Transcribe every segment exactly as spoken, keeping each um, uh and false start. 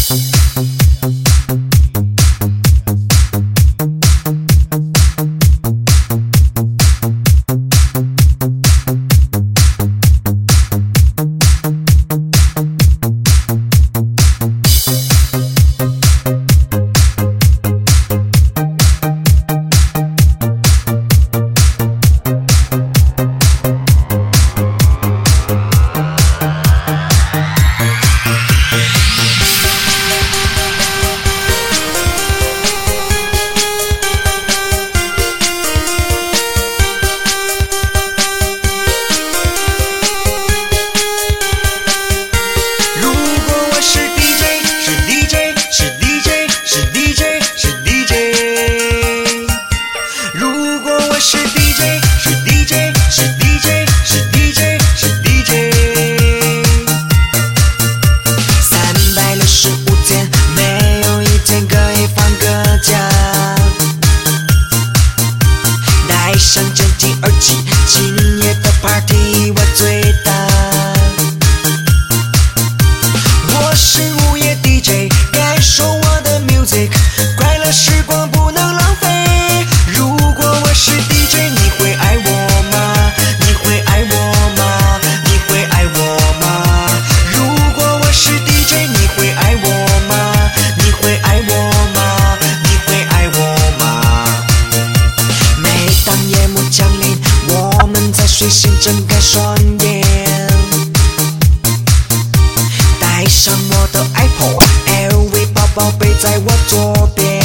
睡醒睁开双眼，带上我的 Apple，L V 包包背在我左边。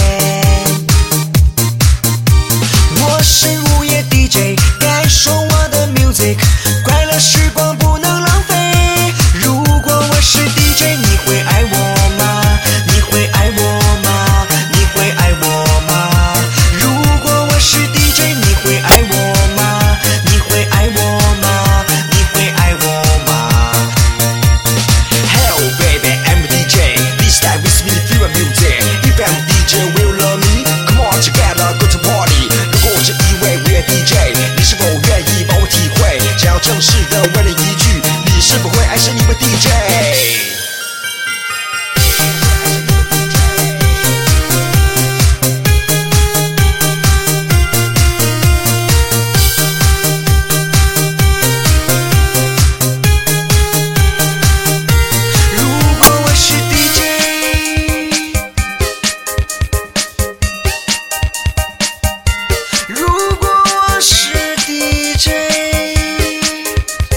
我是午夜 D J， 感受我的 music， 快乐时光不能浪费。如果我是 D J， 你会爱我吗？你会爱我吗？你会爱我吗？如果我是 D J， 你会爱我吗？你会爱我吗？你会爱我吗 ？Hello baby, I'm a D J. This time with me, feel my music. If I'm D J, will you love me? Come on, together, go to party. 如果我是一位午夜 D J， 你是否愿意帮我体会？想要正式的问了一句，你是否会爱上一位 D J？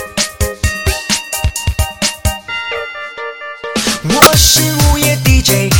我是午夜 D J，